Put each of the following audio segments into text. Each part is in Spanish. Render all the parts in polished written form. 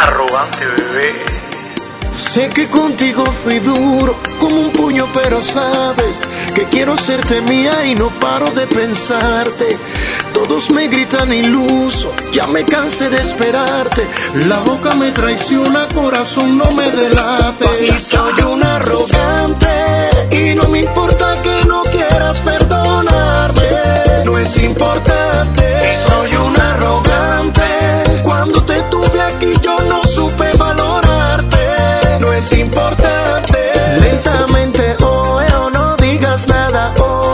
arrogante, bebé. Sé que contigo fui duro como un puño, pero sabes que quiero serte mía y no paro de pensarte. Todos me gritan iluso, ya me cansé de esperarte. La boca me traiciona, corazón no me delate. Y soy un arrogante y no me importa que no quieras perdonarme. No es importante, soy un arrogante. Cuando te tuve aquí yo no supe valorarte. No es importante. Lentamente, no digas nada,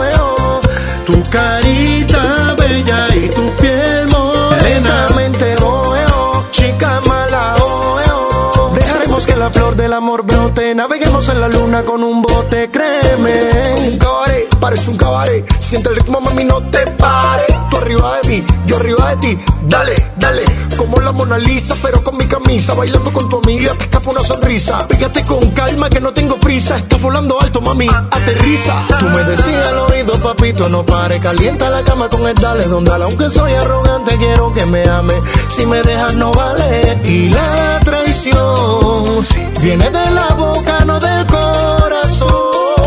tu carita bella y tu piel morena. Lentamente, chica mala, dejaremos que la flor del amor brote. Naveguemos en la luna con un bote, créeme. Como un cabaret, parece un cabaret. Siente el ritmo, mami, no te pares. Tú arriba de mí, yo arriba de ti. Dale, dale, como la Mona Lisa, pero con mi camisa. Bailando con tu amiga, te escapa una sonrisa. Pégate con calma que no tengo prisa. Estás volando alto, mami, aterriza. Tú me decías al oído, papito, no pare. Calienta la cama con el dale, don dale. Aunque soy arrogante, quiero que me ame. Si me dejas no vale. Y la traición viene de la boca, no del corazón.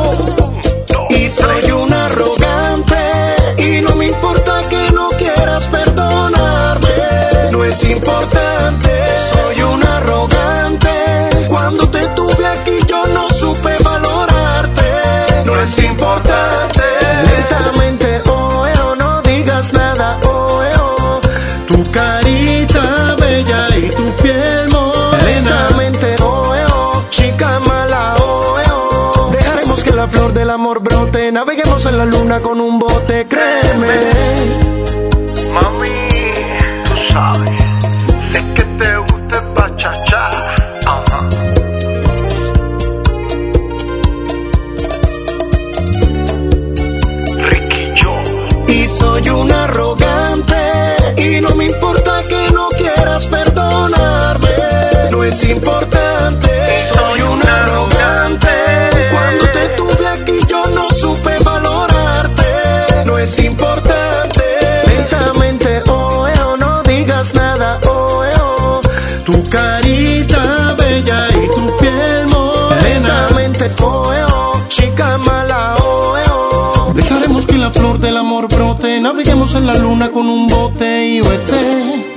Y soy un arrogante y no me importa que no quieras perdonarme. No es importante, soy un arrogante. Cuando te tuve aquí yo no supe valorarte. No es importante. Lentamente, no digas nada, tu carita bella y tu piel morena. Lentamente, chica mala, dejaremos que la flor del amor brote. Naveguemos en la luna con un bote, créeme. Mami, tú sabes, sé que te gusta el bachachá. Ajá. Ricky Joe. Y soy un arrogante y no me importa que no quieras perdonarme. No es importante, soy un arrogante. Cuando te tuve aquí yo no supe valorarte. No es importante. Lentamente, no digas nada, tu carita bella y tu piel morena. Lentamente, chica mala, dejaremos que la flor del amor brote. Naveguemos en la luna con un bote y